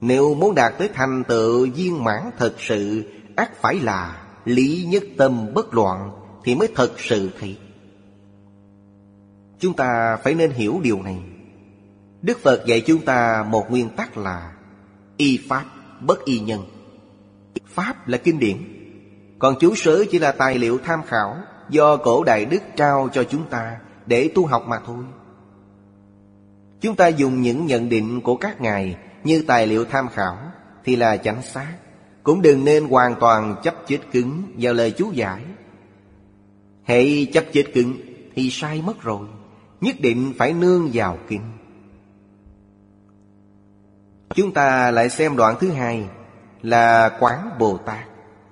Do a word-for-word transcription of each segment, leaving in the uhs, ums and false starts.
Nếu muốn đạt tới thành tựu viên mãn thật sự, ắt phải là lý nhất tâm bất loạn thì mới thật sự thấy. Chúng ta phải nên hiểu điều này. Đức Phật dạy chúng ta một nguyên tắc là y pháp bất y nhân. Pháp là kinh điển, còn chú sớ chỉ là tài liệu tham khảo do cổ đại đức trao cho chúng ta để tu học mà thôi. Chúng ta dùng những nhận định của các ngài như tài liệu tham khảo thì là chánh xác, cũng đừng nên hoàn toàn chấp chết cứng vào lời chú giải. Hễ chấp chết cứng thì sai mất rồi, nhất định phải nương vào kinh. Chúng ta lại xem đoạn thứ hai là Quán Bồ Tát.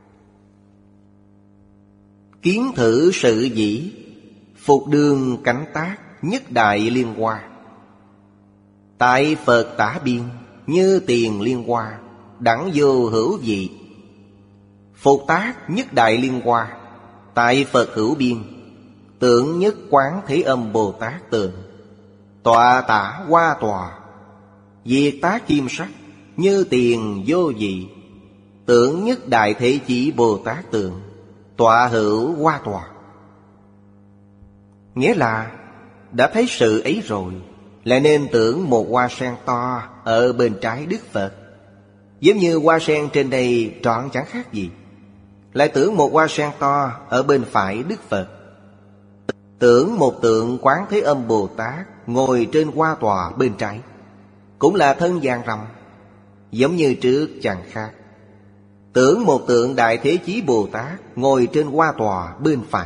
Kiến thử sự dĩ, phục đương cánh tác, nhất đại liên hoa. Tại Phật tả biên, như tiền liên hoa, đẳng vô hữu vị. Phục tác nhất đại liên hoa, tại Phật hữu biên, tưởng nhất Quán Thế Âm Bồ Tát tượng. Tọa tả hoa tòa, diệt tác kim sắc, như tiền vô vị. Tưởng nhất Đại Thế Chí Bồ Tát tượng, tọa hữu hoa tòa. Nghĩa là đã thấy sự ấy rồi, lại nên tưởng một hoa sen to ở bên trái Đức Phật. Giống như hoa sen trên đây trọn chẳng khác gì. Lại tưởng một hoa sen to ở bên phải Đức Phật. Tưởng một tượng Quán Thế Âm Bồ Tát ngồi trên hoa tòa bên trái, cũng là thân vàng ròng, giống như trước chẳng khác. Tưởng một tượng Đại Thế Chí Bồ Tát ngồi trên hoa tòa bên phải.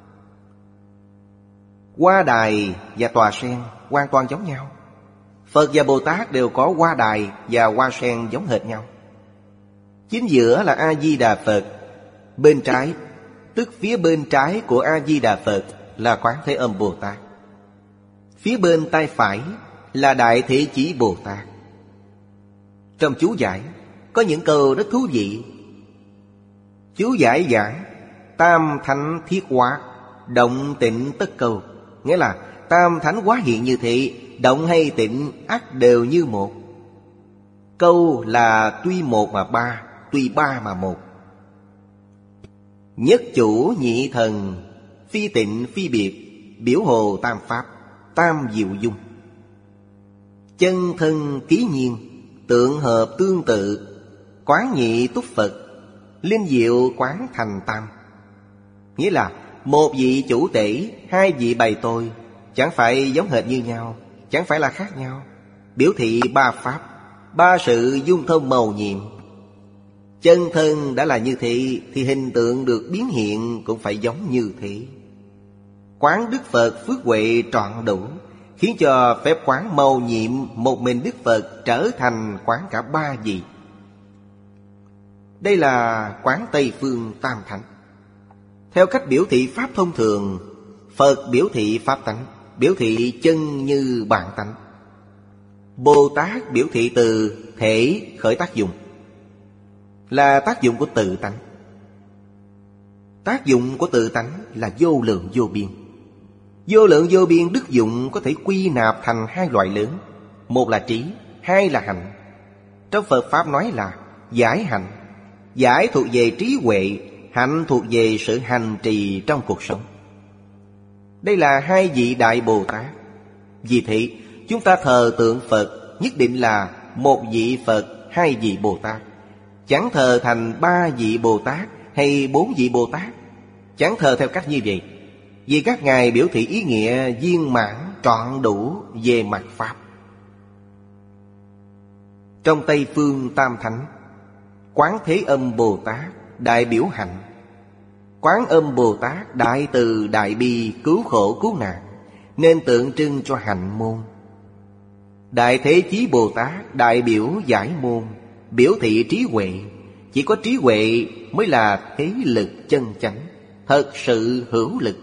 Hoa đài và tòa sen hoàn toàn giống nhau. Phật và Bồ Tát đều có hoa đài và hoa sen giống hệt nhau. Chính giữa là A-di-đà Phật. Bên trái, tức phía bên trái của A-di-đà Phật là Quán Thế Âm Bồ Tát. Phía bên tay phải là Đại Thế Chí Bồ Tát. Trong chú giải có những câu rất thú vị. Chú giải giảng tam thánh thiết hóa, động tịnh tất câu. Nghĩa là tam thánh hóa hiện như thế, động hay tịnh ắt đều như một. Câu là tuy một mà ba, tuy ba mà một. Nhất chủ nhị thần, phi tịnh phi biệt, biểu hồ tam pháp, tam diệu dung. Chân thân ký nhiên, tượng hợp tương tự, quán nhị túc Phật, linh diệu quán thành tam. Nghĩa là một vị chủ tể, hai vị bày tôi, chẳng phải giống hệt như nhau, chẳng phải là khác nhau. Biểu thị ba pháp, ba sự dung thông màu nhiệm. Chân thân đã là như thế thì hình tượng được biến hiện cũng phải giống như thế. Quán Đức Phật phước huệ trọn đủ, khiến cho phép quán màu nhiệm một mình Đức Phật trở thành quán cả ba vị. Đây là quán Tây Phương Tam Thánh. Theo cách biểu thị pháp thông thường, Phật biểu thị pháp tánh, biểu thị chân như bản tánh. Bồ Tát biểu thị từ thể khởi tác dụng, là tác dụng của tự tánh. Tác dụng của tự tánh là vô lượng vô biên. Vô lượng vô biên đức dụng có thể quy nạp thành hai loại lớn. Một là trí, hai là hạnh. Trong Phật Pháp nói là giải hạnh. Giải thuộc về trí huệ, hạnh thuộc về sự hành trì trong cuộc sống. Đây là hai vị Đại Bồ Tát. Vì thế chúng ta thờ tượng Phật nhất định là một vị Phật, hai vị Bồ Tát. Chẳng thờ thành ba vị Bồ Tát hay bốn vị Bồ Tát. Chẳng thờ theo cách như vậy, vì các ngài biểu thị ý nghĩa viên mãn trọn đủ về mặt Pháp. Trong Tây Phương Tam Thánh, Quán Thế Âm Bồ Tát đại biểu hạnh. Quán Âm Bồ Tát đại từ đại bi cứu khổ cứu nạn, nên tượng trưng cho hạnh môn. Đại Thế Chí Bồ Tát đại biểu giải môn, biểu thị trí huệ. Chỉ có trí huệ mới là thế lực chân chánh, thật sự hữu lực.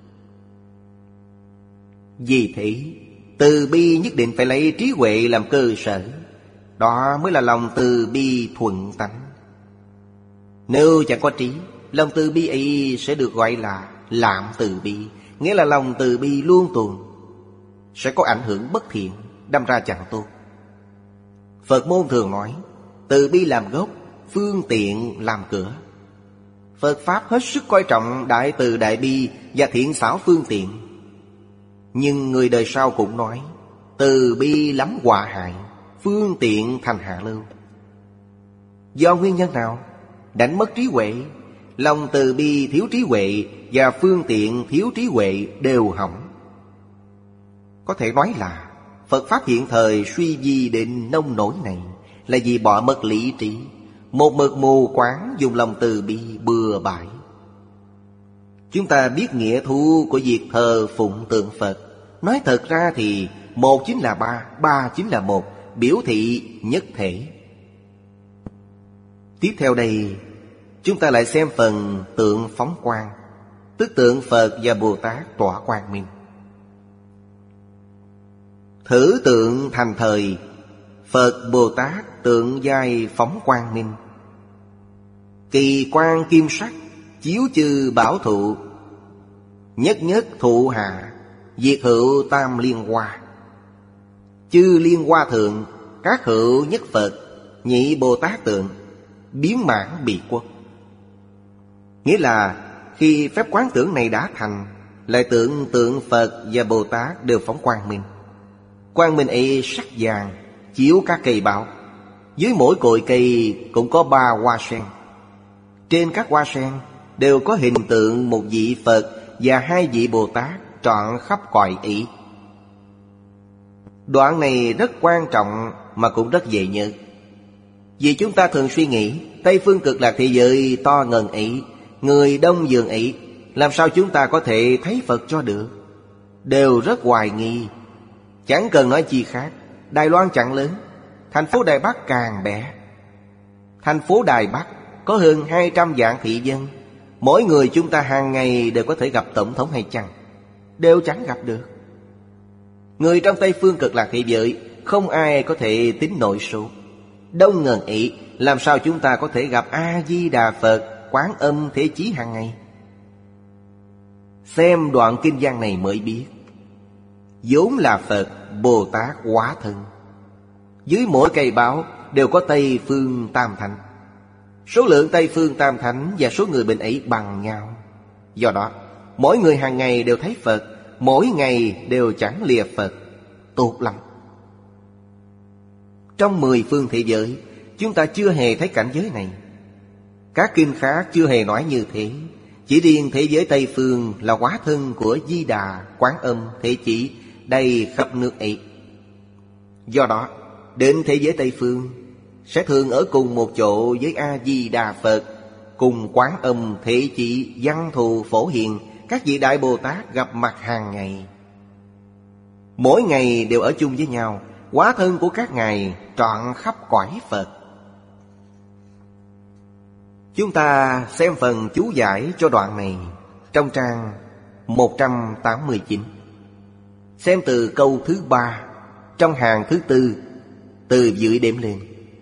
Vì thế từ bi nhất định phải lấy trí huệ làm cơ sở. Đó mới là lòng từ bi thuận tánh. Nếu chẳng có trí, lòng từ bi ấy sẽ được gọi là lạm từ bi, nghĩa là lòng từ bi luôn tuồn, sẽ có ảnh hưởng bất thiện, đâm ra chẳng tốt. Phật môn thường nói từ bi làm gốc, phương tiện làm cửa. Phật Pháp hết sức coi trọng đại từ đại bi và thiện xảo phương tiện. Nhưng người đời sau cũng nói từ bi lắm họa hại, phương tiện thành hạ lưu. Do nguyên nhân nào? Đánh mất trí huệ. Lòng từ bi thiếu trí huệ và phương tiện thiếu trí huệ đều hỏng. Có thể nói là Phật Pháp hiện thời suy vi đến nông nỗi này là vì bỏ mất lý trí, một mực mù quáng dùng lòng từ bi bừa bãi. Chúng ta biết nghĩa thu của việc thờ phụng tượng Phật. Nói thật ra thì một chính là ba, ba chính là một, biểu thị nhất thể. Tiếp theo đây, chúng ta lại xem phần tượng phóng quang, tức tượng Phật và Bồ Tát tỏa quang minh. Thử tượng thành thời, Phật Bồ Tát tượng giai phóng quang minh. Kỳ quan kim sắc, chiếu chư bảo thụ. Nhất nhất thụ hạ, diệt hữu tam liên hoa. Chư liên hoa thượng, các hữu nhất Phật, nhị Bồ Tát tượng, biến mãn bị quốc. Nghĩa là khi phép quán tưởng này đã thành, lại tượng tượng Phật và Bồ Tát đều phóng quang minh. Quang minh ấy sắc vàng, chiếu các cây báo. Dưới mỗi cội cây cũng có ba hoa sen. Trên các hoa sen đều có hình tượng một vị Phật và hai vị Bồ Tát trọn khắp cõi ý. Đoạn này rất quan trọng mà cũng rất dễ nhớ. Vì chúng ta thường suy nghĩ Tây phương cực lạc thế giới to ngần ấy, người đông dường ấy, làm sao chúng ta có thể thấy Phật cho được? Đều rất hoài nghi. Chẳng cần nói chi khác, Đài Loan chẳng lớn, thành phố Đài Bắc càng bé. Thành phố Đài Bắc có hơn hai trăm vạn thị dân. Mỗi người chúng ta hàng ngày đều có thể gặp tổng thống hay chăng? Đều chẳng gặp được. Người trong Tây phương cực lạc thế giới không ai có thể tính nội số. Đông ngần ấy, làm sao chúng ta có thể gặp A-di-đà Phật, Quán Âm Thế Chí hàng ngày? Xem đoạn kinh văn này mới biết, vốn là Phật Bồ Tát hóa thân. Dưới mỗi cây báo đều có Tây phương Tam Thánh. Số lượng Tây phương Tam Thánh và số người bên ấy bằng nhau. Do đó mỗi người hàng ngày đều thấy Phật, mỗi ngày đều chẳng lìa Phật. Tốt lắm. Trong mười phương thế giới, chúng ta chưa hề thấy cảnh giới này. Các kinh khác chưa hề nói như thế. Chỉ riêng thế giới Tây phương là hóa thân của Di Đà, Quán Âm, Thế Chí đầy khắp nước ấy. Do đó đến thế giới Tây phương sẽ thường ở cùng một chỗ với A-di-đà Phật, cùng Quán Âm, Thế Chí, Văn Thù, Phổ Hiền, các vị Đại Bồ Tát gặp mặt hàng ngày. Mỗi ngày đều ở chung với nhau. Hóa thân của các ngài trọn khắp cõi Phật. Chúng ta xem phần chú giải cho đoạn này trong trang một trăm tám mươi chín. Xem từ câu thứ ba trong hàng thứ tư, từ dưới đếm lên.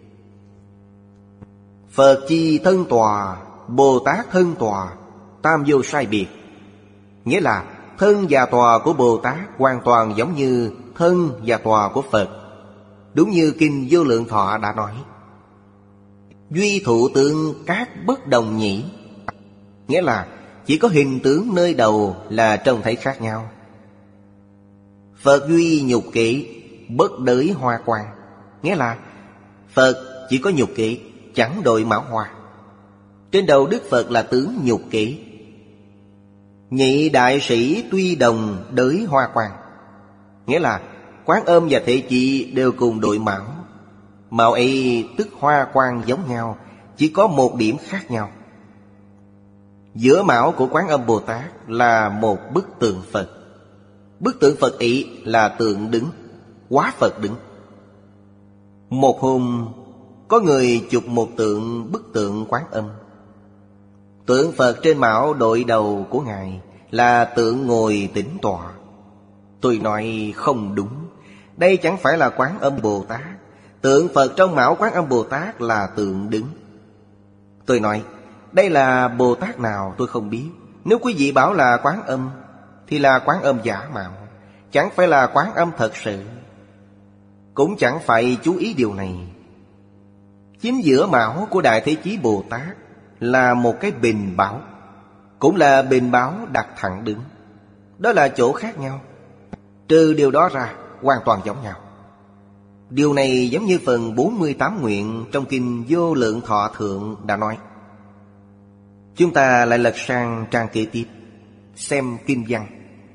Phật chi thân tòa, Bồ Tát thân tòa, tam vô sai biệt. Nghĩa là thân và tòa của Bồ Tát hoàn toàn giống như thân và tòa của Phật. Đúng như Kinh Vô Lượng Thọ đã nói, duy thụ tướng các bất đồng nhĩ. Nghĩa là chỉ có hình tướng nơi đầu là trông thấy khác nhau. Phật duy nhục kỷ, bất đới hoa quang. Nghĩa là Phật chỉ có nhục kỷ, chẳng đội mão hoa. Trên đầu Đức Phật là tướng nhục kỷ. Nhị đại sĩ tuy đồng đới hoa quang. Nghĩa là Quán Âm và Thế Chí đều cùng đội mão. Màu ấy tức hoa quang giống nhau, chỉ có một điểm khác nhau. Giữa mão của Quán Âm Bồ Tát là một bức tượng Phật. Bức tượng Phật ấy là tượng đứng, hóa Phật đứng. Một hôm có người chụp một tượng bức tượng Quán Âm. Tượng Phật trên mão đội đầu của ngài là tượng ngồi tĩnh tọa. Tôi nói không đúng, đây chẳng phải là Quán Âm Bồ Tát. Tượng Phật trong mão Quán Âm Bồ Tát là tượng đứng. Tôi nói đây là Bồ Tát nào tôi không biết. Nếu quý vị bảo là Quán Âm thì là Quán Âm giả mạo, chẳng phải là Quán Âm thật sự. cũng chẳng phải chú ý điều này. Chính giữa mão của Đại Thế Chí Bồ Tát là một cái bình bảo, cũng là bình báo đặt thẳng đứng. Đó là chỗ khác nhau. Trừ điều đó ra, hoàn toàn giống nhau. Điều này giống như phần bốn mươi tám nguyện trong Kinh Vô Lượng Thọ Thượng đã nói. Chúng ta lại lật sang trang kế tiếp, xem kinh văn.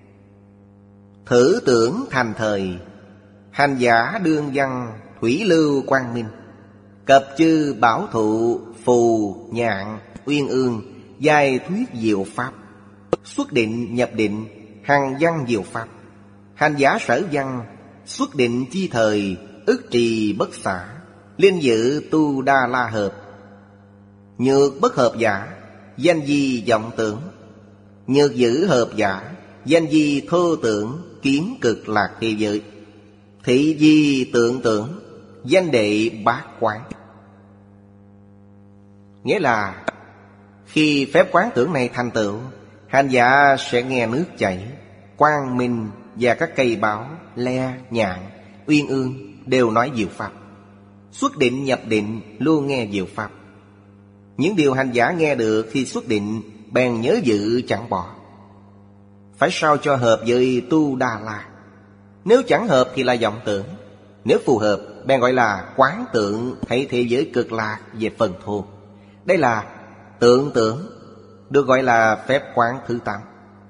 Thử tưởng thành thời, hành giả đương văn thủy lưu quang minh, cập chư bảo thụ phù nhạn uyên ương, giai thuyết diệu pháp, xuất định nhập định, hằng văn diệu pháp. Hành giả sở văn, xuất định chi thời, ức trì bất xả, linh dự tu đa la hợp. Nhược bất hợp giả, danh di vọng tưởng. Nhược giữ hợp giả, danh di thô tưởng, kiến cực lạc thế giới. Thị di tượng tưởng, danh đệ bát quán. Nghĩa là khi phép quán tưởng này thành tựu, hành giả sẽ nghe nước chảy, quang minh và các cây báo, le, nhạn, uyên ương đều nói diệu pháp. Xuất định nhập định luôn nghe diệu pháp. Những điều hành giả nghe được khi xuất định bèn nhớ dự chẳng bỏ. Phải sao cho hợp với tu đà la. Nếu chẳng hợp thì là vọng tưởng. Nếu phù hợp bèn gọi là quán tượng, thấy thế giới cực lạc về phần thô. Đây là tượng tưởng, được gọi là phép quán thứ tám.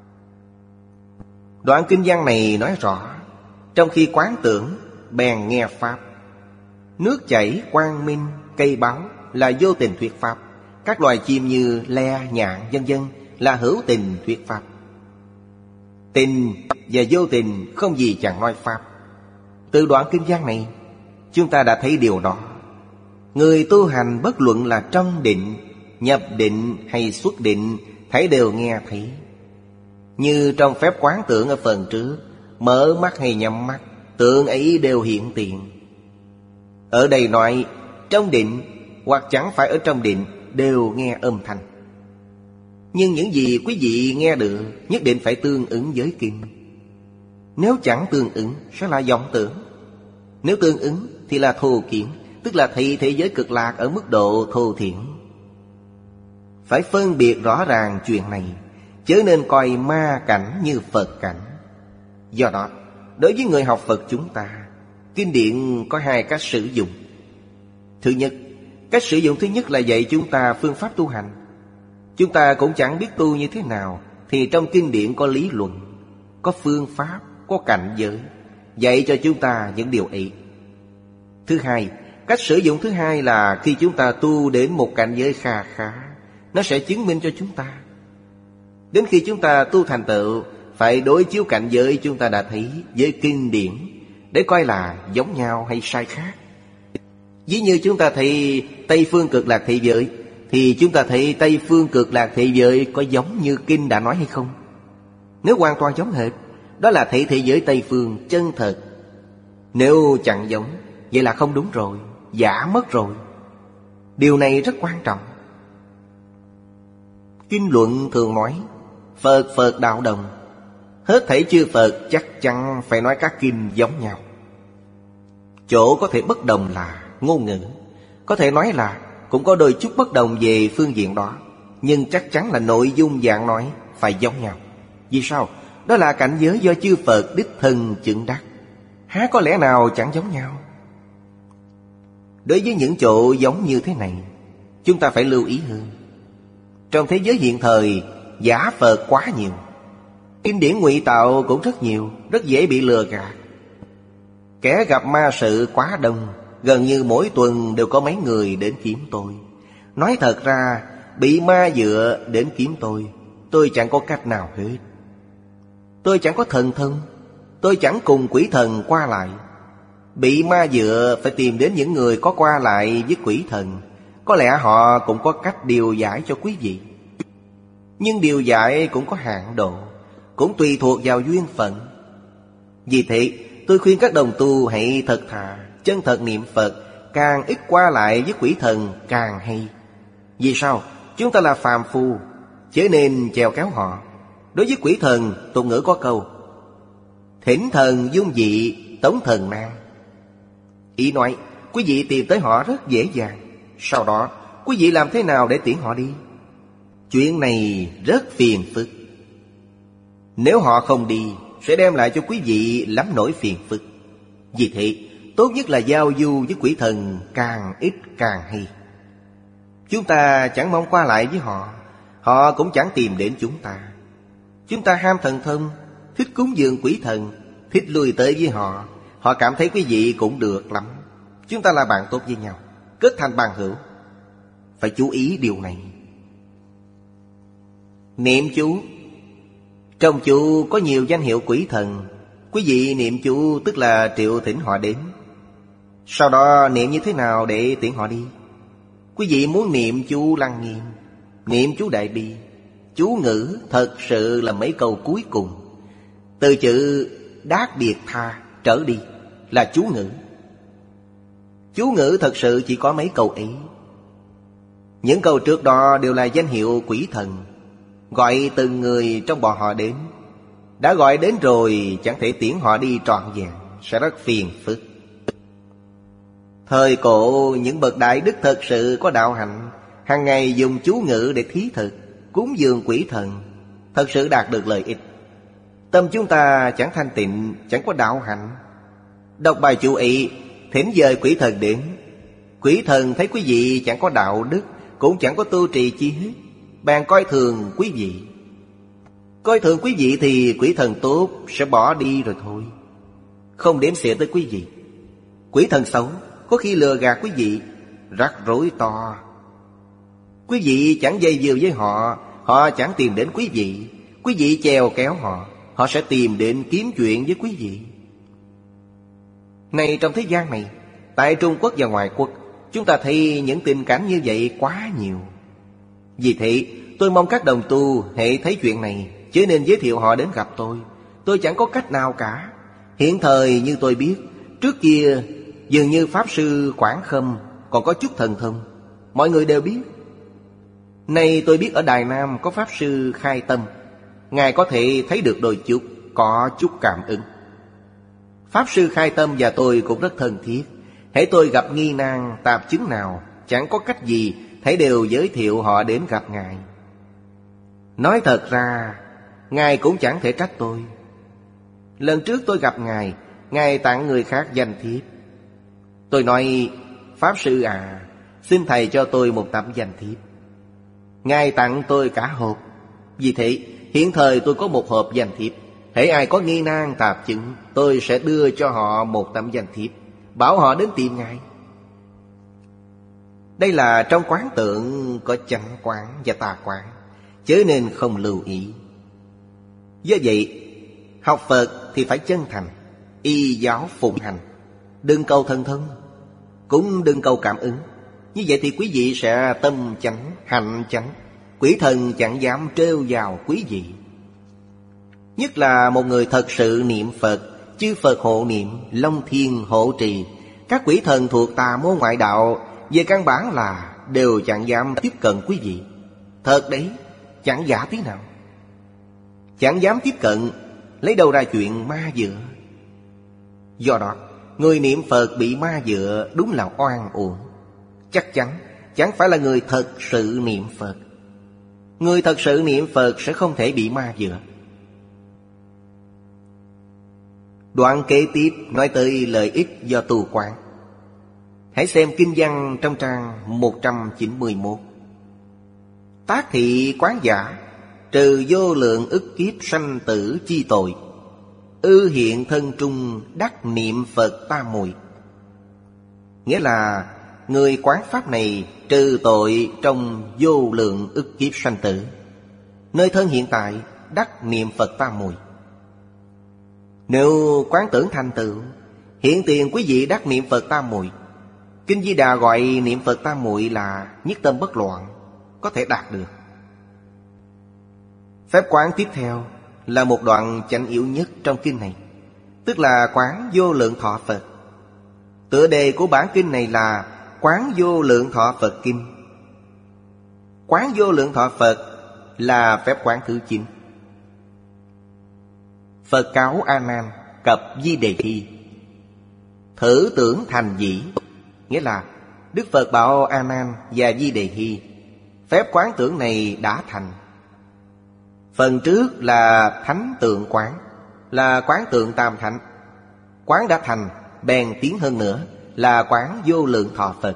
Đoạn kinh văn này nói rõ, trong khi quán tưởng bèn nghe pháp. Nước chảy, quang minh, cây báo là vô tình thuyết pháp. Các loài chim như le, nhạn, vân vân là hữu tình thuyết pháp. Tình và vô tình không gì chẳng nói pháp. Từ đoạn kinh văn này, chúng ta đã thấy điều đó. Người tu hành bất luận là trong định, nhập định hay xuất định, thấy đều nghe thấy. Như trong phép quán tưởng ở phần trước, mở mắt hay nhắm mắt, tượng ấy đều hiện tiền. Ở đây nói trong định hoặc chẳng phải ở trong định đều nghe âm thanh. Nhưng những gì quý vị nghe được nhất định phải tương ứng với kinh. Nếu chẳng tương ứng sẽ là vọng tưởng. Nếu tương ứng thì là thô kiến, tức là thị thế giới cực lạc ở mức độ thô thiển. Phải phân biệt rõ ràng chuyện này, chớ nên coi ma cảnh như Phật cảnh. Do đó, đối với người học Phật chúng ta, kinh điển có hai cách sử dụng. Thứ nhất, cách sử dụng thứ nhất là dạy chúng ta phương pháp tu hành. Chúng ta cũng chẳng biết tu như thế nào, thì trong kinh điển có lý luận, có phương pháp, có cảnh giới, dạy cho chúng ta những điều ấy. Thứ hai, cách sử dụng thứ hai là khi chúng ta tu đến một cảnh giới kha khá, nó sẽ chứng minh cho chúng ta. Đến khi chúng ta tu thành tựu, phải đối chiếu cảnh giới chúng ta đã thấy với kinh điển, để coi là giống nhau hay sai khác. Ví như chúng ta thấy Tây Phương Cực Lạc Thế Giới, thì chúng ta thấy Tây Phương Cực Lạc Thế Giới có giống như kinh đã nói hay không? Nếu hoàn toàn giống hệt, đó là thấy thế giới Tây Phương chân thật. Nếu chẳng giống, vậy là không đúng rồi, giả mất rồi. Điều này rất quan trọng. Kinh luận thường nói Phật Phật đạo đồng, hết thảy chư Phật chắc chắn phải nói các kinh giống nhau. Chỗ có thể bất đồng là ngôn ngữ, có thể nói là cũng có đôi chút bất đồng về phương diện đó, nhưng chắc chắn là nội dung dạng nói phải giống nhau. Vì sao? Đó là cảnh giới do chư Phật đích thân chứng đắc, há có lẽ nào chẳng giống nhau. Đối với những chỗ giống như thế này, chúng ta phải lưu ý hơn. Trong thế giới hiện thời, giả Phật quá nhiều, kinh điển ngụy tạo cũng rất nhiều, rất dễ bị lừa gạt. Kẻ gặp ma sự quá đông, gần như mỗi tuần đều có mấy người đến kiếm tôi. Nói thật ra, bị ma dựa đến kiếm tôi, tôi chẳng có cách nào hết. Tôi chẳng có thần thông, tôi chẳng cùng quỷ thần qua lại. Bị ma dựa phải tìm đến những người có qua lại với quỷ thần. Có lẽ họ cũng có cách điều giải cho quý vị. Nhưng điều giải cũng có hạn độ, cũng tùy thuộc vào duyên phận. Vì thế tôi khuyên các đồng tu hãy thật thà, chân thật niệm Phật, càng ít qua lại với quỷ thần càng hay. Vì sao? Chúng ta là phàm phu, chớ nên chèo kéo họ. Đối với quỷ thần, tục ngữ có câu thỉnh thần dung dị, tống thần nan. Ý nói, quý vị tìm tới họ rất dễ dàng. Sau đó, quý vị làm thế nào để tiễn họ đi? Chuyện này rất phiền phức. Nếu họ không đi, sẽ đem lại cho quý vị lắm nỗi phiền phức. Vì thế, tốt nhất là giao du với quỷ thần càng ít càng hay. Chúng ta chẳng mong qua lại với họ, họ cũng chẳng tìm đến chúng ta. Chúng ta ham thần thông, thích cúng dường quỷ thần, thích lui tới với họ. Họ cảm thấy quý vị cũng được lắm. Chúng ta là bạn tốt với nhau, kết thành bằng hữu. Phải chú ý điều này. Niệm chú. Trong chú có nhiều danh hiệu quỷ thần. Quý vị niệm chú tức là triệu thỉnh họ đến. Sau đó niệm như thế nào để tiễn họ đi? Quý vị muốn niệm chú Lăng Nghiêm, niệm chú Đại Bi. Chú ngữ thật sự là mấy câu cuối cùng. Từ chữ Đát Biệt Tha trở đi là chú ngữ. Chú ngữ thật sự chỉ có mấy câu ấy. Những câu trước đó đều là danh hiệu quỷ thần, gọi từng người trong bọn họ đến. Đã gọi đến rồi chẳng thể tiễn họ đi trọn vẹn, sẽ rất phiền phức. Thời cổ những bậc đại đức thật sự có đạo hạnh, hàng ngày dùng chú ngữ để thí thực, cúng dường quỷ thần, thật sự đạt được lợi ích. Tâm chúng ta chẳng thanh tịnh, chẳng có đạo hạnh. Đọc bài chú ý, thỉnh dời quỷ thần đến. Quỷ thần thấy quý vị chẳng có đạo đức, cũng chẳng có tu trì chi hết, bèn coi thường quý vị. Coi thường quý vị thì quỷ thần tốt sẽ bỏ đi rồi thôi, không đếm xỉa tới quý vị. Quỷ thần xấu có khi lừa gạt quý vị, rắc rối to. Quý vị chẳng dây dưa với họ, họ chẳng tìm đến quý vị. Quý vị chèo kéo họ, họ sẽ tìm đến kiếm chuyện với quý vị. Này trong thế gian này, tại Trung Quốc và ngoại quốc, chúng ta thấy những tình cảnh như vậy quá nhiều. Vì thế tôi mong các đồng tu hễ thấy chuyện này chớ nên giới thiệu họ đến gặp tôi. Tôi chẳng có cách nào cả. Hiện thời như tôi biết, trước kia dường như Pháp Sư Quảng Khâm còn có chút thần thông, mọi người đều biết. Nay tôi biết ở Đài Nam có Pháp Sư Khai Tâm, Ngài có thể thấy được đôi chút, có chút cảm ứng. Pháp Sư Khai Tâm và tôi cũng rất thân thiết. Hễ tôi gặp nghi nan tạp chứng nào, chẳng có cách gì, thảy đều giới thiệu họ đến gặp Ngài. Nói thật ra, Ngài cũng chẳng thể trách tôi. Lần trước tôi gặp Ngài, Ngài tặng người khác danh thiếp. Tôi nói, Pháp Sư à, xin Thầy cho tôi một tấm danh thiếp. Ngài tặng tôi cả hộp. Vì thế, hiện thời tôi có một hộp danh thiếp. Hễ ai có nghi nan tạp chứng, tôi sẽ đưa cho họ một tấm danh thiếp, bảo họ đến tìm Ngài. Đây là trong quán tượng có chánh quán và tà quán, chớ nên không lưu ý. Do vậy, học Phật thì phải chân thành, y giáo phụng hành. Đừng cầu thần thông, cũng đừng cầu cảm ứng. Như vậy thì quý vị sẽ tâm chánh, hạnh chánh. Quỷ thần chẳng dám trêu vào quý vị. Nhất là một người thật sự niệm Phật, chư Phật hộ niệm, Long Thiên hộ trì. Các quỷ thần thuộc tà môn ngoại đạo về căn bản là đều chẳng dám tiếp cận quý vị. Thật đấy, chẳng giả tí nào. Chẳng dám tiếp cận, lấy đâu ra chuyện ma dựa. Do đó, người niệm Phật bị ma dựa đúng là oan uổng. Chắc chắn chẳng phải là người thật sự niệm Phật. Người thật sự niệm Phật sẽ không thể bị ma dựa. Đoạn kế tiếp nói tới lợi ích do tu quán. Hãy xem kinh văn trong trang một trăm chín mươi mốt. Tác thị quán giả, trừ vô lượng ức kiếp sanh tử chi tội, ư hiện thân trung đắc niệm Phật tam muội. Nghĩa là người quán pháp này trừ tội trong vô lượng ức kiếp sanh tử, nơi thân hiện tại đắc niệm Phật tam muội. Nếu quán tưởng thành tựu, hiện tiền quý vị đắc niệm Phật tam muội. Kinh Di Đà gọi niệm Phật tam muội là nhất tâm bất loạn, có thể đạt được. Phép quán tiếp theo là một đoạn chánh yếu nhất trong kinh này, tức là quán vô lượng thọ Phật. Tựa đề của bản kinh này là Quán vô lượng thọ Phật kinh. Quán vô lượng thọ Phật là phép quán thứ chín. Phật cáo A Nan cập Di Đề Thi. thử tưởng thành dĩ. Nghĩa là Đức Phật bảo A Nan và Di Đề Hy, phép quán tưởng này đã thành. Phần trước là thánh tượng quán, là quán tượng tam thánh. Quán đã thành, bèn tiến hơn nữa, là quán vô lượng thọ Phật.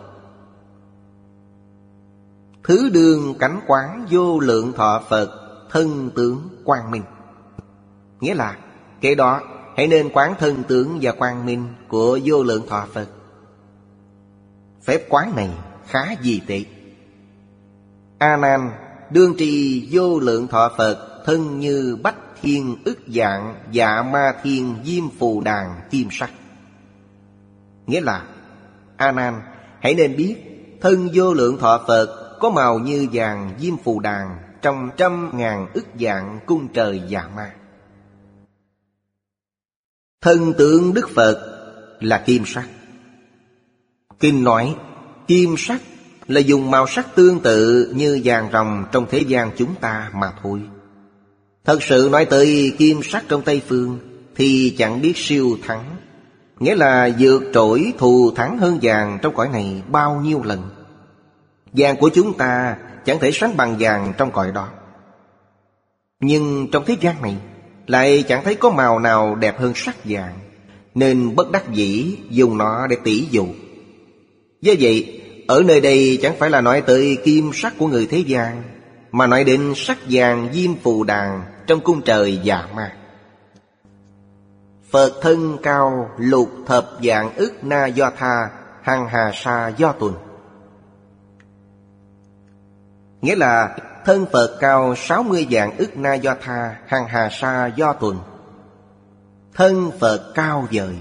Thứ đương cánh quán vô lượng thọ Phật, thân tướng quang minh. Nghĩa là kế đó hãy nên quán thân tướng và quang minh của vô lượng thọ Phật. Phép quán này khá vi tế. A Nan, đương trì vô lượng thọ Phật, thân như bách thiên ức dạng, dạ ma thiên diêm phù đàn kim sắc. Nghĩa là A Nan, hãy nên biết thân vô lượng thọ Phật có màu như vàng diêm phù đàn trong trăm ngàn ức dạng cung trời dạ ma. Thân tượng Đức Phật là kim sắc. Kinh nói kim sắc là dùng màu sắc tương tự như vàng ròng trong thế gian chúng ta mà thôi. Thật sự nói tới kim sắc trong Tây Phương thì chẳng biết siêu thắng, nghĩa là vượt trội thù thắng hơn vàng trong cõi này bao nhiêu lần. Vàng của chúng ta chẳng thể sánh bằng vàng trong cõi đó. Nhưng trong thế gian này lại chẳng thấy có màu nào đẹp hơn sắc vàng, nên bất đắc dĩ dùng nó để tỷ dụ. Do vậy, ở nơi đây chẳng phải là nói tới kim sắc của người thế gian, mà nói đến sắc vàng diêm phù đàn trong cung trời dạ ma. Phật thân cao lục thập vạn ức na do tha, hằng hà sa do tuần. Nghĩa là thân Phật cao sáu mươi vạn ức na do tha, hằng hà sa do tuần. Thân Phật cao vời.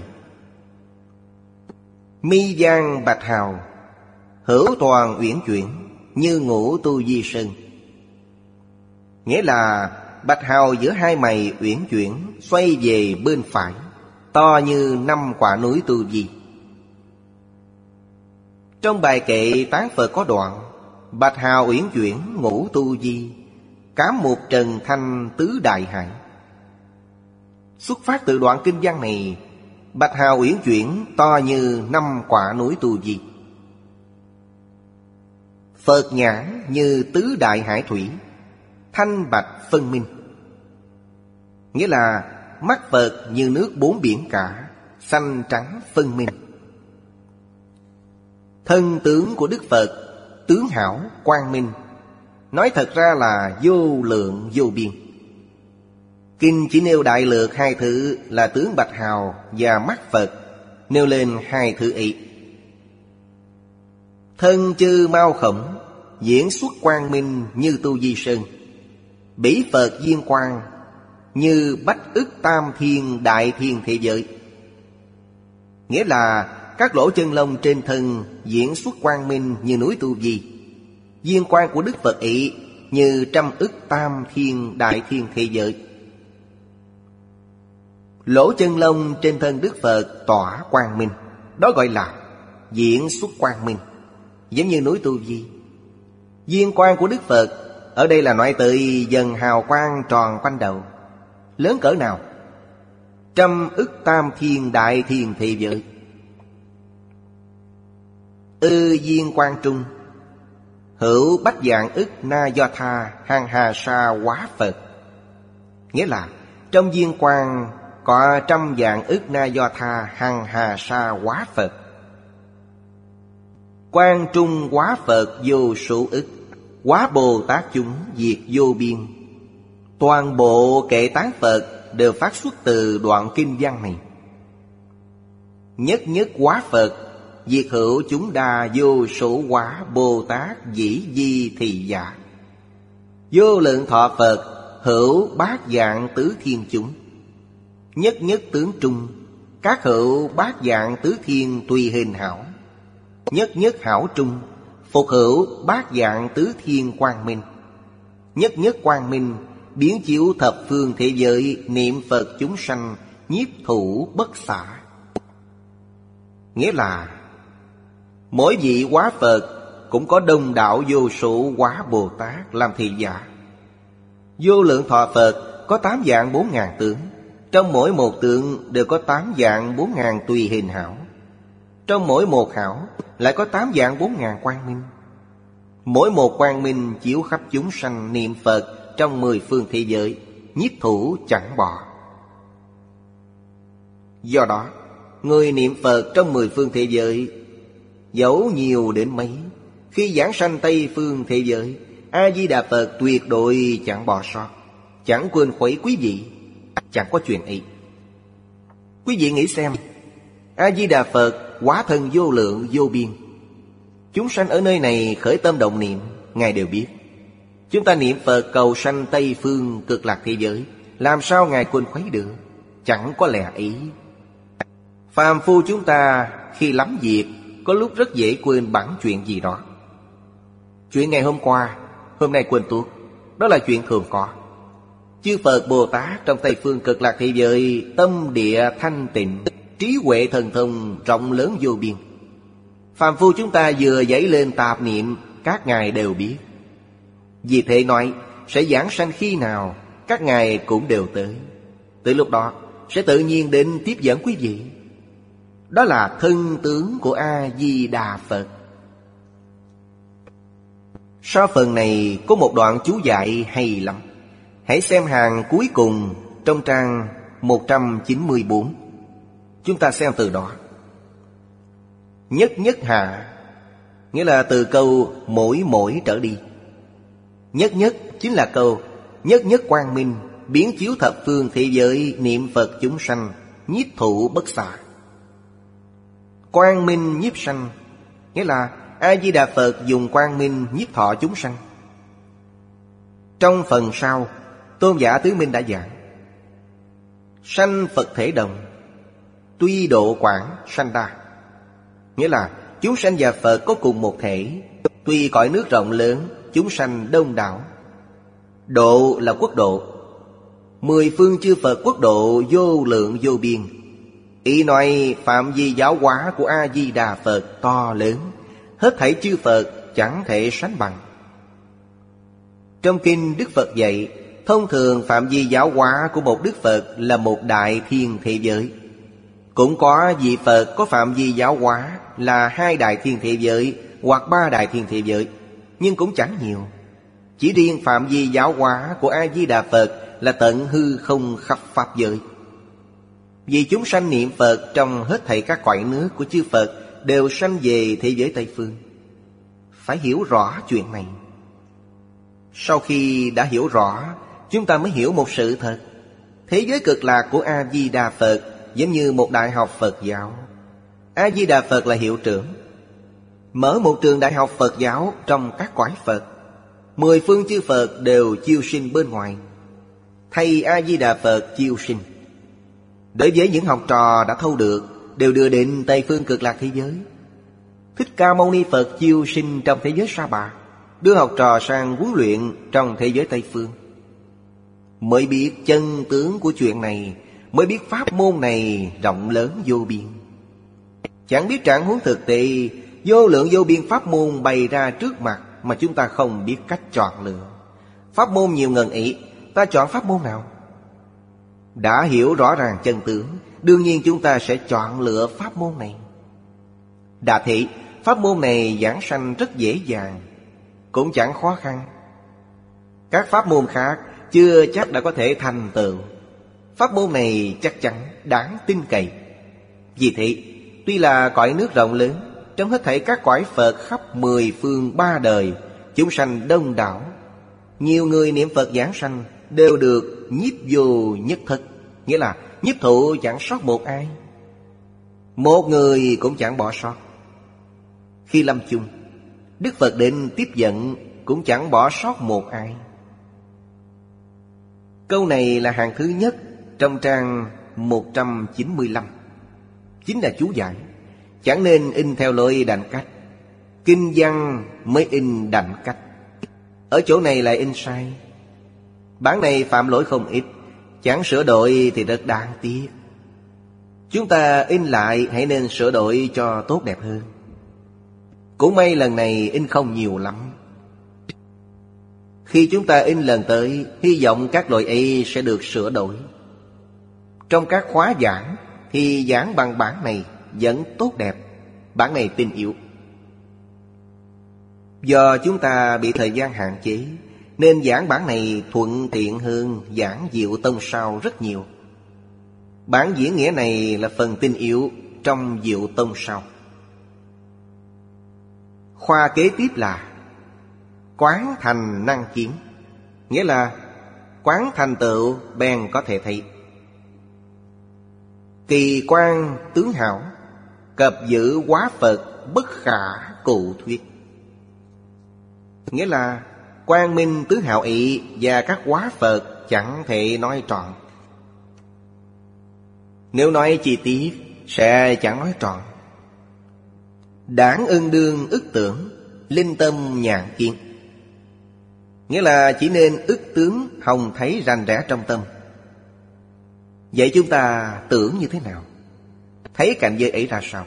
Mi giang bạch hào, hữu toàn uyển chuyển, như ngũ tu di sơn. Nghĩa là bạch hào giữa hai mày uyển chuyển, xoay về bên phải, to như năm quả núi tu di. Trong bài kệ tán Phật có đoạn: bạch hào uyển chuyển ngũ tu di, cám một trần thanh tứ đại hải. Xuất phát từ đoạn kinh văn này, bạch hào uyển chuyển to như năm quả núi tu di. Phật nhãn như tứ đại hải thủy, thanh bạch phân minh. Nghĩa là mắt Phật như nước bốn biển cả, xanh trắng phân minh. Thân tướng của Đức Phật tướng hảo quang minh, nói thật ra là vô lượng vô biên. Kinh chỉ nêu đại lược hai thứ là tướng bạch hào và mắt Phật, nêu lên hai thứ ấy. Thân chư mau khổng, diễn xuất quang minh như tu di sơn. Bỉ Phật viên quang, như bách ức tam thiên đại thiên thế giới. Nghĩa là các lỗ chân lông trên thân diễn xuất quang minh như núi tu di. Viên quang của Đức Phật ấy như trăm ức tam thiên đại thiên thế giới. Lỗ chân lông trên thân Đức Phật tỏa quang minh, đó gọi là diễn xuất quang minh, giống như núi tu di. Viên quang của Đức Phật ở đây là nói tới dần hào quang tròn quanh đầu. Lớn cỡ nào? Trăm ức tam thiên đại thiên thế giới. Ư viên quang trung, hữu bách vạn ức na do tha, hằng hà sa quá Phật. Nghĩa là trong viên quang có trăm vạn ức na do tha, hằng hà sa quá Phật. Quang trung quá Phật vô số ức, quá Bồ Tát chúng diệt vô biên. Toàn bộ kệ tán Phật đều phát xuất từ đoạn kinh văn này. Nhất nhất quá Phật, diệt hữu chúng đa vô số quá Bồ Tát dĩ di thị giả. Vô lượng thọ Phật, hữu bát dạng tứ thiên chúng. Nhất nhất tướng trung, các hữu bát dạng tứ thiên tùy hình hảo. Nhất nhất hảo trung, phục hữu bát dạng tứ thiên quang minh. Nhất nhất quang minh, biến chiếu thập phương thế giới, niệm Phật chúng sanh, nhiếp thủ bất xả. Nghĩa là mỗi vị hóa Phật cũng có đông đảo vô số hóa Bồ Tát làm thị giả. Vô lượng thọ Phật có tám vạn bốn ngàn tướng, trong mỗi một tượng đều có tám vạn bốn ngàn tùy hình hảo. Trong mỗi một hảo lại có tám vạn bốn ngàn quang minh. Mỗi một quang minh chiếu khắp chúng sanh niệm Phật trong mười phương thế giới, nhiếp thủ chẳng bỏ. Do đó, người niệm Phật trong mười phương thế giới, dẫu nhiều đến mấy, khi giảng sanh Tây phương thế giới, A-di-đà Phật tuyệt đối chẳng bỏ sót, chẳng quên khuấy quý vị. Chẳng có chuyện ấy. Quý vị nghĩ xem, A-di-đà Phật hóa thân vô lượng vô biên, chúng sanh ở nơi này khởi tâm động niệm, Ngài đều biết. Chúng ta niệm Phật cầu sanh Tây phương cực lạc thế giới, làm sao Ngài quên khuấy được? Chẳng có lẽ ý. Phàm phu chúng ta khi lắm việc, có lúc rất dễ quên bẵng chuyện gì đó. Chuyện ngày hôm qua, hôm nay quên tuốt, đó là chuyện thường có. Chư Phật Bồ Tát trong Tây phương cực lạc thế giới, tâm địa thanh tịnh, trí huệ thần thông rộng lớn vô biên. Phàm phu chúng ta vừa dấy lên tạp niệm, các ngài đều biết. Vì thế nói, sẽ giảng sanh khi nào, các ngài cũng đều tới. Từ lúc đó, sẽ tự nhiên đến tiếp dẫn quý vị. Đó là thân tướng của A-di-đà Phật. Sau phần này có một đoạn chú giải hay lắm. Hãy xem hàng cuối cùng trong trang một trăm chín mươi tư. Chúng ta xem từ đó. Nhất nhất hạ, nghĩa là từ câu mỗi mỗi trở đi. Nhất nhất chính là câu nhất nhất quang minh, biến chiếu thập phương thế giới, niệm Phật chúng sanh, nhiếp thụ bất xả. Quang minh nhiếp sanh, nghĩa là A-di-đà Phật dùng quang minh nhiếp thọ chúng sanh. Trong phần sau, Tôn giả Tứ Minh đã giảng: sanh Phật thể đồng, tuy độ quảng sanh đa. Nghĩa là chúng sanh và Phật có cùng một thể, tuy cõi nước rộng lớn, chúng sanh đông đảo. Độ là quốc độ, mười phương chư Phật quốc độ vô lượng vô biên. Ý nói phạm vi giáo hóa của A-di-đà Phật to lớn, hết thảy chư Phật chẳng thể sánh bằng. Trong kinh Đức Phật dạy, thông thường phạm vi giáo hóa của một Đức Phật là một đại thiên thế giới. Cũng có vị Phật có phạm vi giáo hóa là hai đại thiên thế giới hoặc ba đại thiên thế giới, nhưng cũng chẳng nhiều. Chỉ riêng phạm vi giáo hóa của A-di-đà Phật là tận hư không khắp pháp giới. Vì chúng sanh niệm Phật trong hết thảy các cõi nước của chư Phật đều sanh về thế giới Tây phương. Phải hiểu rõ chuyện này. Sau khi đã hiểu rõ, chúng ta mới hiểu một sự thật. Thế giới cực lạc của A-di-đà Phật giống như một đại học Phật giáo. A-di-đà Phật là hiệu trưởng, mở một trường đại học Phật giáo trong các cõi Phật. Mười phương chư Phật đều chiêu sinh bên ngoài, thay A-di-đà Phật chiêu sinh. Đối với những học trò đã thâu được, đều đưa đến Tây phương cực lạc thế giới. Thích Ca Mâu Ni Phật chiêu sinh trong thế giới Sa Bà, đưa học trò sang huấn luyện trong thế giới Tây phương. Mới biết chân tướng của chuyện này, mới biết pháp môn này rộng lớn vô biên. Chẳng biết trạng huống thực tế, vô lượng vô biên pháp môn bày ra trước mặt mà chúng ta không biết cách chọn lựa. Pháp môn nhiều ngần ấy, ta chọn pháp môn nào? Đã hiểu rõ ràng chân tướng, đương nhiên chúng ta sẽ chọn lựa pháp môn này. Đã thị, pháp môn này giảng sanh rất dễ dàng, cũng chẳng khó khăn. Các pháp môn khác chưa chắc đã có thể thành tựu. Pháp môn này chắc chắn đáng tin cậy. Vì thế, tuy là cõi nước rộng lớn, trong hết thảy các cõi Phật khắp mười phương ba đời, chúng sanh đông đảo, nhiều người niệm Phật giảng sanh đều được nhiếp vô nhất thất, nghĩa là nhiếp thụ chẳng sót một ai, một người cũng chẳng bỏ sót. Khi lâm chung, Đức Phật đến tiếp dẫn cũng chẳng bỏ sót một ai. Câu này là hàng thứ nhất trong trang một trăm chín mươi lăm, chính là chú giải. Chẳng nên in theo lối đảnh cách, kinh văn mới in đảnh cách. Ở chỗ này lại in sai. Bản này phạm lỗi không ít, chẳng sửa đổi thì rất đáng tiếc. Chúng ta in lại hãy nên sửa đổi cho tốt đẹp hơn. Cũng may lần này in không nhiều lắm. Khi chúng ta in lần tới, hy vọng các lỗi ấy sẽ được sửa đổi. Trong các khóa giảng thì giảng bằng bản này vẫn tốt đẹp. Bản này tinh yếu. Do chúng ta bị thời gian hạn chế, nên giảng bản này thuận tiện hơn giảng Diệu Tông Sao rất nhiều. Bản diễn nghĩa này là phần tinh yếu trong Diệu Tông Sao. Khoa kế tiếp là quán thành năng kiến, nghĩa là quán thành tựu bèn có thể thấy. Kỳ quan tướng hảo, cập giữ hóa Phật bất khả cụ thuyết. Nghĩa là quang minh tứ hảo ý và các hóa Phật chẳng thể nói trọn. Nếu nói chi tiết sẽ chẳng nói trọn. Đảng ưng đương ức tưởng, linh tâm nhàn kiến. Nghĩa là chỉ nên ức tướng hồng thấy rành rẽ trong tâm. Vậy chúng ta tưởng như thế nào? Thấy cảnh giới ấy ra sao?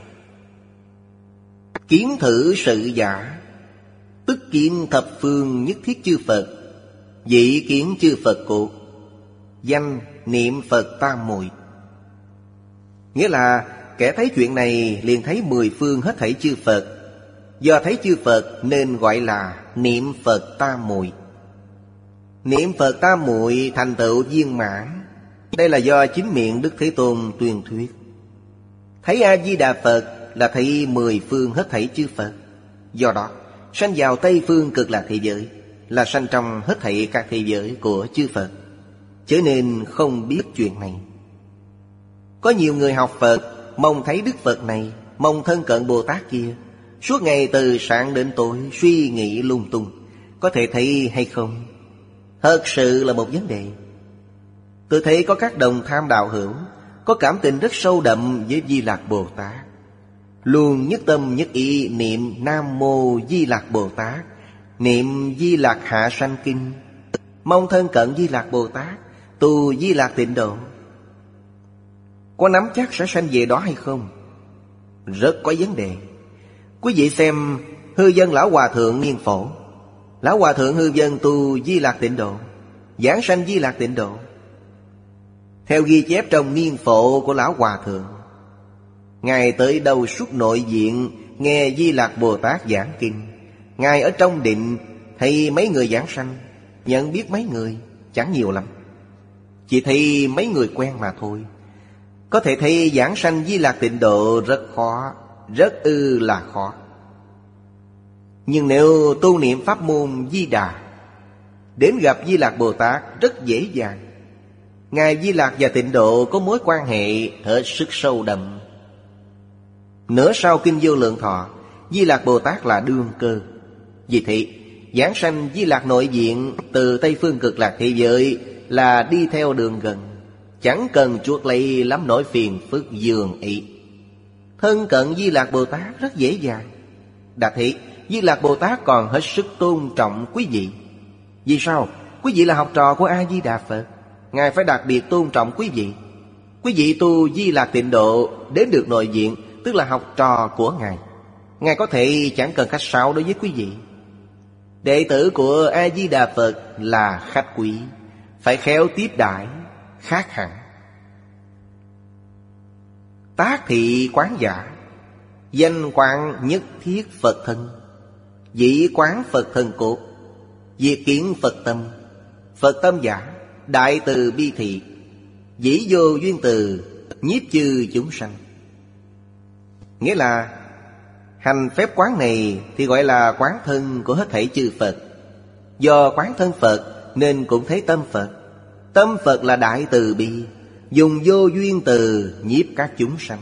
Kiến thử sự giả, tức kiến thập phương nhất thiết chư Phật, dị kiến chư Phật cụ, danh niệm Phật tam muội. Nghĩa là kẻ thấy chuyện này liền thấy mười phương hết thảy chư Phật. Do thấy chư Phật nên gọi là niệm Phật tam muội. Niệm Phật tam muội thành tựu viên mãn. Đây là do chính miệng Đức Thế Tôn tuyên thuyết. Thấy A-di-đà Phật là thấy mười phương hết thảy chư Phật. Do đó sanh vào Tây Phương Cực Lạc thế giới là sanh trong hết thảy các thế giới của chư Phật. Chớ nên không biết chuyện này. Có nhiều người học Phật mong thấy Đức Phật này, mong thân cận Bồ Tát kia, suốt ngày từ sáng đến tối suy nghĩ lung tung. Có thể thấy hay không? Thật sự là một vấn đề. Tôi thấy có các đồng tham đạo hữu có cảm tình rất sâu đậm với Di Lạc Bồ Tát, luôn nhất tâm nhất ý niệm Nam Mô Di Lạc Bồ Tát, niệm Di Lạc Hạ Sanh Kinh, mong thân cận Di Lạc Bồ Tát, tu Di Lạc Tịnh Độ. Có nắm chắc sẽ sanh về đó hay không? Rất có vấn đề. Quý vị xem hư dân Lão Hòa Thượng Niên Phổ. Lão Hòa Thượng hư dân tu Di Lạc Tịnh Độ, giảng sanh Di Lạc Tịnh Độ. Theo ghi chép trong Niên Phổ của Lão Hòa Thượng, Ngài tới đâu suốt nội viện nghe Di Lạc Bồ Tát giảng kinh. Ngài ở trong định thấy mấy người giảng sanh, nhận biết mấy người chẳng nhiều lắm, chỉ thấy mấy người quen mà thôi. Có thể thấy giảng sanh Di Lạc Tịnh Độ rất khó, rất ư là khó. Nhưng nếu tu niệm pháp môn Di Đà, đến gặp Di Lạc Bồ Tát rất dễ dàng. Ngài Di Lạc và Tịnh Độ có mối quan hệ hết sức sâu đậm. Nửa sau Kinh Vô Lượng Thọ, Di Lạc Bồ Tát là đương cơ. Vì thế giảng sanh Di Lạc nội viện từ Tây Phương Cực Lạc thế giới là đi theo đường gần, chẳng cần chuốc lấy lắm nỗi phiền phức dường ý. Thân cận Di Lạc Bồ Tát rất dễ dàng. Đã thế Di Lạc Bồ Tát còn hết sức tôn trọng quý vị. Vì sao? Quý vị là học trò của A-di-đà Phật, Ngài phải đặc biệt tôn trọng quý vị. Quý vị tu Di Lạc Tịnh Độ đến được nội viện, tức là học trò của Ngài. Ngài có thể chẳng cần khách sáo đối với quý vị. Đệ tử của A-di-đà Phật là khách quý, phải khéo tiếp đãi, khác hẳn. Tác thị quán giả, danh quán nhất thiết Phật thân, dĩ quán Phật thân cốt, diệt kiến Phật tâm, Phật tâm giả, đại từ bi thị, dĩ vô duyên từ, nhiếp chư chúng sanh. Nghĩa là hành phép quán này thì gọi là quán thân của hết thảy chư Phật. Do quán thân Phật nên cũng thấy tâm Phật. Tâm Phật là đại từ bi, dùng vô duyên từ nhiếp các chúng sanh.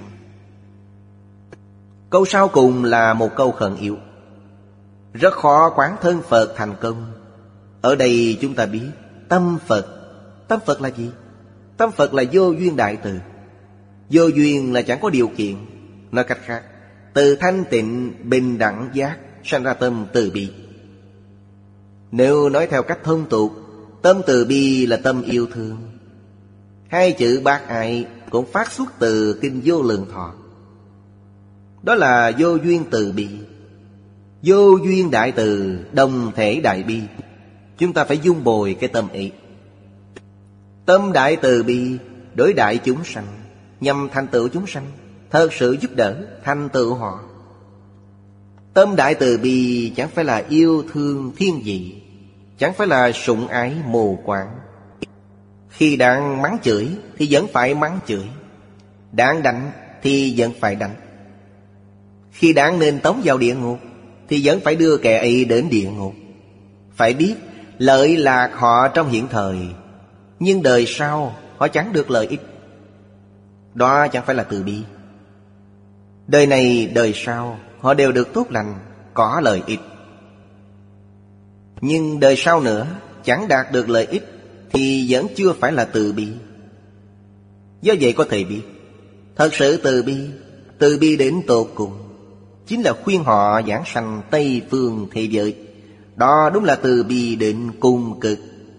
Câu sau cùng là một câu khẩn yếu. Rất khó quán thân Phật thành công. Ở đây chúng ta biết tâm Phật. Tâm Phật là gì? Tâm Phật là vô duyên đại từ. Vô duyên là chẳng có điều kiện. Nói cách khác, từ thanh tịnh bình đẳng giác sanh ra tâm từ bi. Nếu nói theo cách thông tục, tâm từ bi là tâm yêu thương. Hai chữ bác ái cũng phát xuất từ Kinh Vô Lượng Thọ. Đó là vô duyên từ bi. Vô duyên đại từ, đồng thể đại bi. Chúng ta phải dung bồi cái tâm ấy. Tâm đại từ bi đối đại chúng sanh, nhằm thành tựu chúng sanh, thật sự giúp đỡ thành tựu họ. Tâm đại từ bi chẳng phải là yêu thương thiên vị, chẳng phải là sủng ái mù quáng. Khi đang mắng chửi thì vẫn phải mắng chửi, đáng đánh thì vẫn phải đánh. Khi đáng nên tống vào địa ngục thì vẫn phải đưa kẻ ấy đến địa ngục. Phải biết lợi lạc họ trong hiện thời, nhưng đời sau họ chẳng được lợi ích. Đó chẳng phải là từ bi. Đời này đời sau họ đều được tốt lành, có lợi ích. Nhưng đời sau nữa chẳng đạt được lợi ích thì vẫn chưa phải là từ bi. Do vậy có thể biết, thật sự từ bi, từ bi đến tột cùng, chính là khuyên họ giảng sanh Tây Phương thế giới. Đó đúng là từ bi đến cùng cực.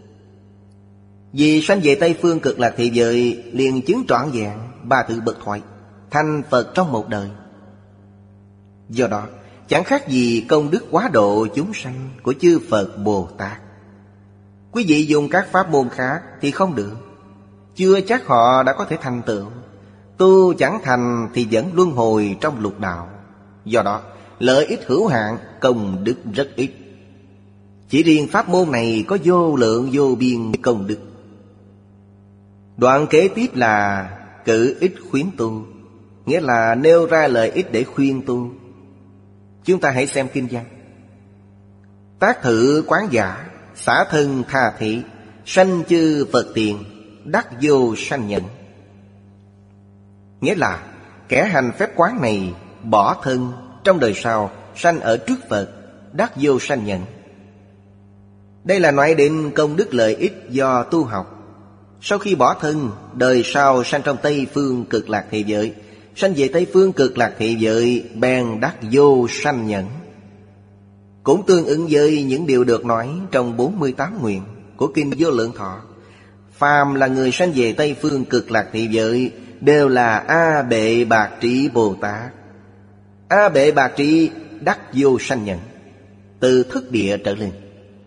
Vì sanh về Tây Phương cực lạc thế giới liền chứng trọn vẹn ba thứ bất thoại, thành Phật trong một đời. Do đó chẳng khác gì công đức quá độ chúng sanh của chư Phật Bồ Tát. Quý vị dùng các pháp môn khác thì không được, chưa chắc họ đã có thể thành tựu. Tu chẳng thành thì vẫn luân hồi trong lục đạo. Do đó lợi ích hữu hạn, công đức rất ít. Chỉ riêng pháp môn này có vô lượng vô biên công đức. Đoạn kế tiếp là cử ích khuyến tu, nghĩa là nêu ra lợi ích để khuyên tu. Chúng ta hãy xem kinh văn. Tác thử quán giả, xả thân tha thị, sanh chư Phật tiền, đắc vô sanh nhẫn. Nghĩa là kẻ hành phép quán này bỏ thân, trong đời sau sanh ở trước Phật, đắc vô sanh nhẫn. Đây là nói đến công đức lợi ích do tu học. Sau khi bỏ thân, đời sau sanh trong Tây Phương cực lạc thế giới, sanh về Tây Phương cực lạc thế giới, bèn đắc vô sanh nhẫn. Cũng tương ứng với những điều được nói trong bốn mươi tám nguyện của Kinh Vô Lượng Thọ. Phàm là người sanh về Tây Phương cực lạc thế giới đều là A Bệ Bạc Trí Bồ Tát. A Bệ Bạc Trí đắc vô sanh nhẫn, từ thức địa trở lên.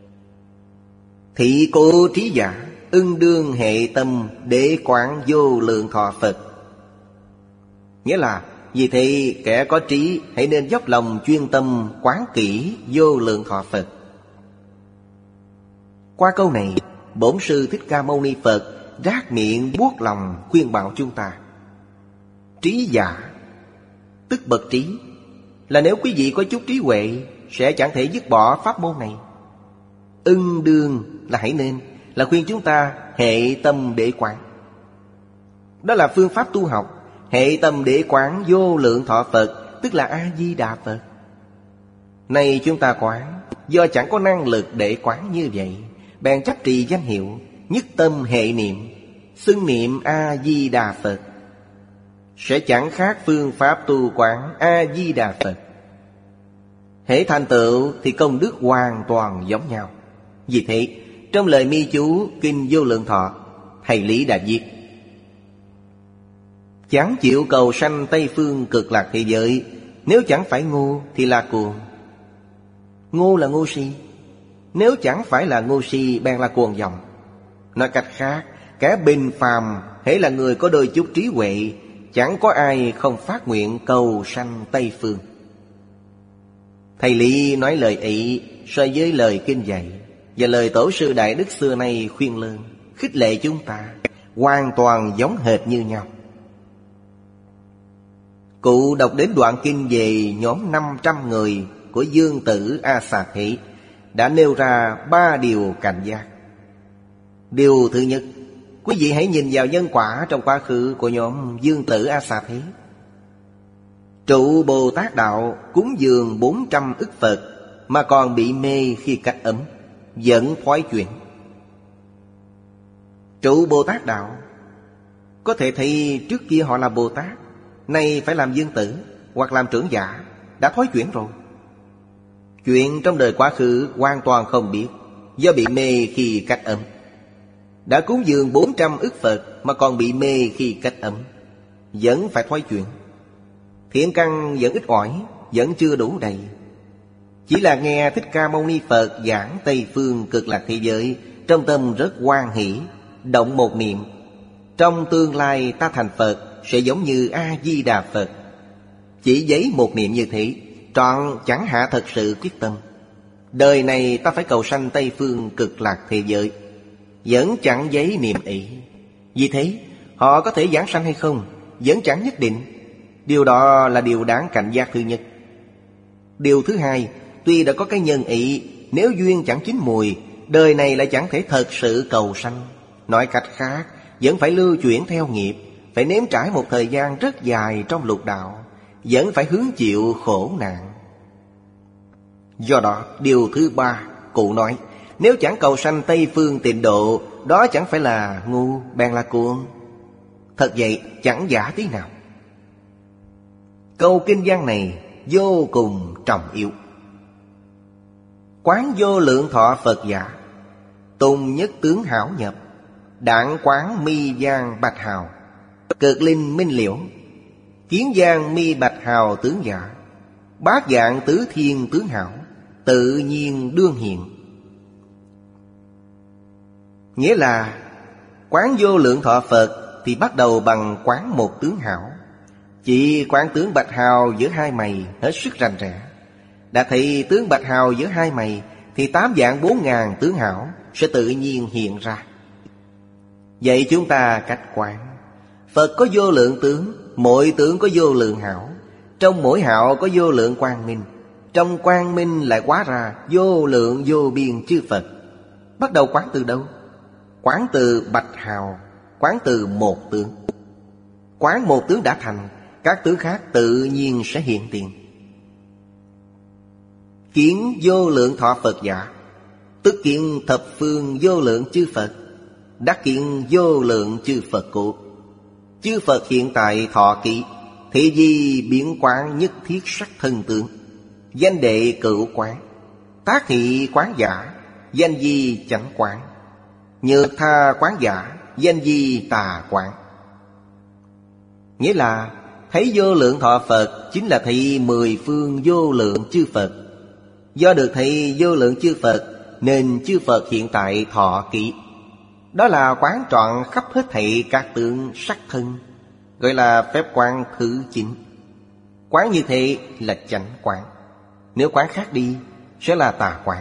Thị cố trí giả, ưng đương hệ tâm để quán vô lượng thọ Phật. Nghĩa là vì thế kẻ có trí hãy nên dốc lòng chuyên tâm quán kỹ vô lượng thọ Phật. Qua câu này, Bổn Sư Thích Ca Mâu Ni Phật rát miệng buốt lòng khuyên bảo chúng ta. Trí giả, tức bậc trí, là nếu quý vị có chút trí huệ sẽ chẳng thể dứt bỏ pháp môn này. Ưng đương là hãy nên, là khuyên chúng ta hệ tâm để quán. Đó là phương pháp tu học. Hệ tâm để quán vô lượng thọ Phật, tức là A-di-đà Phật. Này chúng ta quán, do chẳng có năng lực để quán như vậy, bèn chấp trì danh hiệu, nhất tâm hệ niệm, xưng niệm A-di-đà Phật, sẽ chẳng khác phương pháp tu quán A-di-đà Phật. Hễ thành tựu thì công đức hoàn toàn giống nhau. Vì thế, trong lời mi chú Kinh Vô Lượng Thọ, thầy Lý đã viết: chẳng chịu cầu sanh Tây Phương cực lạc thế giới, nếu chẳng phải ngu thì là cuồng. Ngu là ngu si, nếu chẳng phải là ngu si bèn là cuồng vọng. Nói cách khác, kẻ bình phàm hễ là người có đôi chút trí huệ, chẳng có ai không phát nguyện cầu sanh Tây Phương. Thầy Lý nói lời ấy so với lời kinh dạy và lời tổ sư Đại Đức xưa nay khuyên lơn, khích lệ chúng ta, hoàn toàn giống hệt như nhau. Cụ đọc đến đoạn kinh về nhóm năm trăm người của Dương Tử A Xà Thế, đã nêu ra ba điều cảnh giác. Điều thứ nhất, quý vị hãy nhìn vào nhân quả trong quá khứ của nhóm Dương Tử A Xà Thế. Trụ Bồ Tát Đạo cúng dường bốn trăm ức Phật mà còn bị mê khi cách ấm, dẫn thoái chuyển. Trụ Bồ Tát Đạo có thể thấy trước kia họ là Bồ Tát, nay phải làm dương tử hoặc làm trưởng giả, đã thoái chuyển rồi. Chuyện trong đời quá khứ hoàn toàn không biết, do bị mê khi cách ấm. Đã cúng dường bốn trăm ức Phật mà còn bị mê khi cách ấm, vẫn phải thoái chuyển. Thiện căn vẫn ít ỏi, vẫn chưa đủ đầy. Chỉ là nghe Thích Ca Mâu Ni Phật giảng Tây Phương cực lạc thế giới, trong tâm rất hoan hỷ, động một niệm: trong tương lai ta thành Phật sẽ giống như A-di-đà Phật. Chỉ giấy một niệm như thế, trọn chẳng hạ thật sự quyết tâm. Đời này ta phải cầu sanh Tây Phương Cực Lạc thế giới, vẫn chẳng giấy niệm ý. Vì thế họ có thể giảng sanh hay không vẫn chẳng nhất định. Điều đó là điều đáng cảnh giác thứ nhất. Điều thứ hai, tuy đã có cái nhân ý, nếu duyên chẳng chín mùi, đời này lại chẳng thể thật sự cầu sanh. Nói cách khác, vẫn phải lưu chuyển theo nghiệp, phải nếm trải một thời gian rất dài trong lục đạo, vẫn phải hứng chịu khổ nạn. Do đó, điều thứ ba, cụ nói, nếu chẳng cầu sanh Tây Phương Tịnh Độ, đó chẳng phải là ngu, bèn là cuồng. Thật vậy, chẳng giả tí nào. Câu kinh văn này vô cùng trọng yếu. Quán vô lượng thọ Phật giả, tùng nhất tướng hảo nhập, đạn quán mi giang bạch hào, cực linh minh liễu, kiến giang mi bạch hào tướng giả, bát dạng tứ thiên tướng hảo, tự nhiên đương hiện. Nghĩa là quán vô lượng thọ Phật thì bắt đầu bằng quán một tướng hảo. Chỉ quán tướng bạch hào giữa hai mày hết sức rành rẽ. Đã thấy tướng bạch hào giữa hai mày thì tám vạn bốn ngàn tướng hảo sẽ tự nhiên hiện ra. Vậy chúng ta cách quán. Phật có vô lượng tướng, mỗi tướng có vô lượng hảo. Trong mỗi hảo có vô lượng quang minh, trong quang minh lại hóa ra vô lượng vô biên chư Phật. Bắt đầu quán từ đâu? Quán từ bạch hào, quán từ một tướng. Quán một tướng đã thành, các tướng khác tự nhiên sẽ hiện tiền. Kiến vô lượng thọ Phật giả, tức kiến thập phương vô lượng chư Phật, đắc kiến vô lượng chư Phật cũ. Chư Phật hiện tại thọ ký, thị di biến quán nhất thiết sắc thân tướng, danh đệ cửu quán, tác thị quán giả, danh di chánh quán, nhược tha quán giả, danh di tà quán. Nghĩa là thấy vô lượng thọ Phật chính là thấy mười phương vô lượng chư Phật. Do được thấy vô lượng chư Phật nên chư Phật hiện tại thọ ký. Đó là quán trọn khắp hết thảy các tướng sắc thân, gọi là phép quán thứ chín. Quán như thế là chánh quán. Nếu quán khác đi sẽ là tà quán.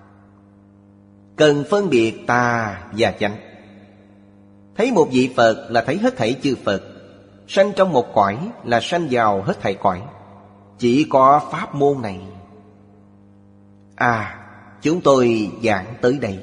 Cần phân biệt tà và chánh. Thấy một vị Phật là thấy hết thảy chư Phật. Sanh trong một cõi là sanh vào hết thảy cõi. Chỉ có pháp môn này. À, chúng tôi giảng tới đây.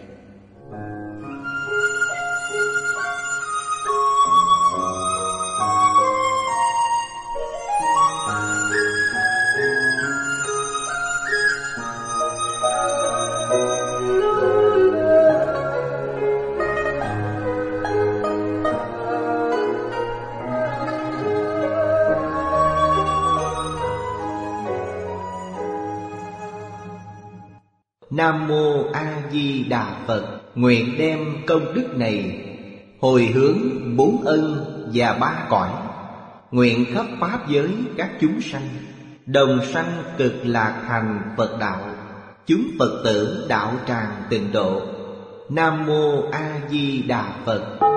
Nam Mô A Di Đà Phật. Nguyện đem công đức này hồi hướng bốn ân và ba cõi, nguyện khắp pháp giới các chúng sanh đồng sanh cực lạc thành Phật đạo, chúng Phật tử đạo tràng tịnh độ. Nam Mô A Di Đà Phật.